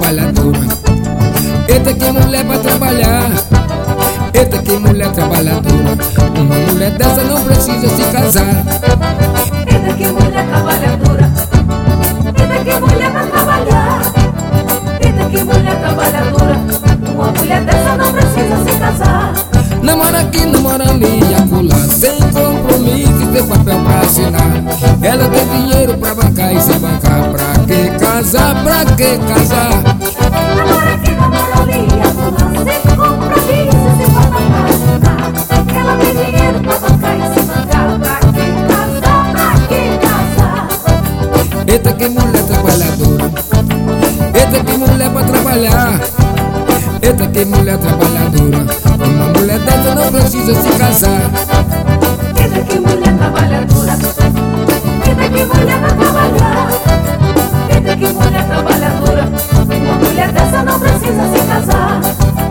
trabalhadora. Eita que mulher pra trabalhar. Eita que mulher trabalhadora. Uma mulher dessa não precisa se casar. Eita que mulher trabalhadora. Eita que mulher pra trabalhar. Eita que mulher trabalhadora. Uma mulher dessa não precisa se casar. Namora aqui, namora ali e acolá, sem compromisso e sem papel pra assinar. Ela tem dinheiro pra bancar e se bancar. Pra que casar, pra que casar? Namora aqui, namora ali e acolá, sem compromisso e sem papel pra assinar. Ela tem dinheiro pra bancar e se bancar. Pra que casar, pra que casar? Eita que mulher trabalhadora. Eita que mulher pra trabalhar. Eita que mulher trabalhadora. Uma mulher dessa não precisa se casar. Eita que mulher trabalhadora. Eita que mulher pra trabalhar. Eita que mulher trabalhadora. Uma mulher dessa não precisa se casar.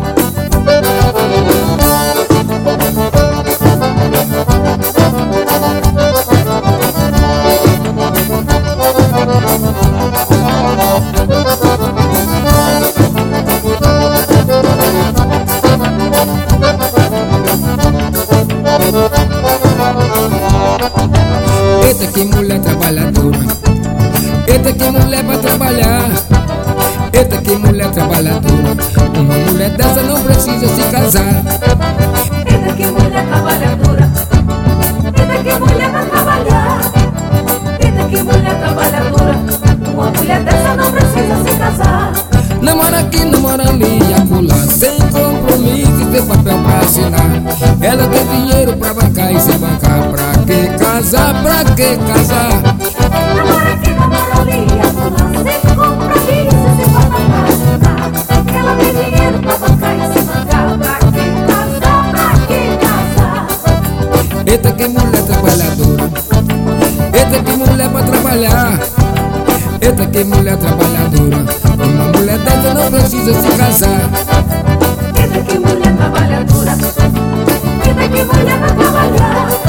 Eita que mulher trabalhadora. Eita que mulher pra trabalhar. Eita que mulher trabalhadora. Uma mulher dessa não precisa se casar. Eita que mulher trabalhadora. Eita que mulher pra trabalhar. Eita que mulher trabalhadora. Uma mulher dessa não precisa se casar. Namora aqui, namora ali e acolá, sem compromisso e sem papel pra assinar. Ela tem dinheiro pra bancar e se bancar. Pra que casar, pra que casar? Namora aqui, namora ali e acolá, sem compromisso e sem papel pra assinar. Ela tem dinheiro pra bancar e se bancar. Pra que casar, pra que casar? Eita que mulher trabalhadora. Eita que mulher pra trabalhar. Eita que mulher trabalhadora. Uma mulher dessa não precisa se casar. Eita que mulher trabalhadora. Eita que mulher pra trabalhar.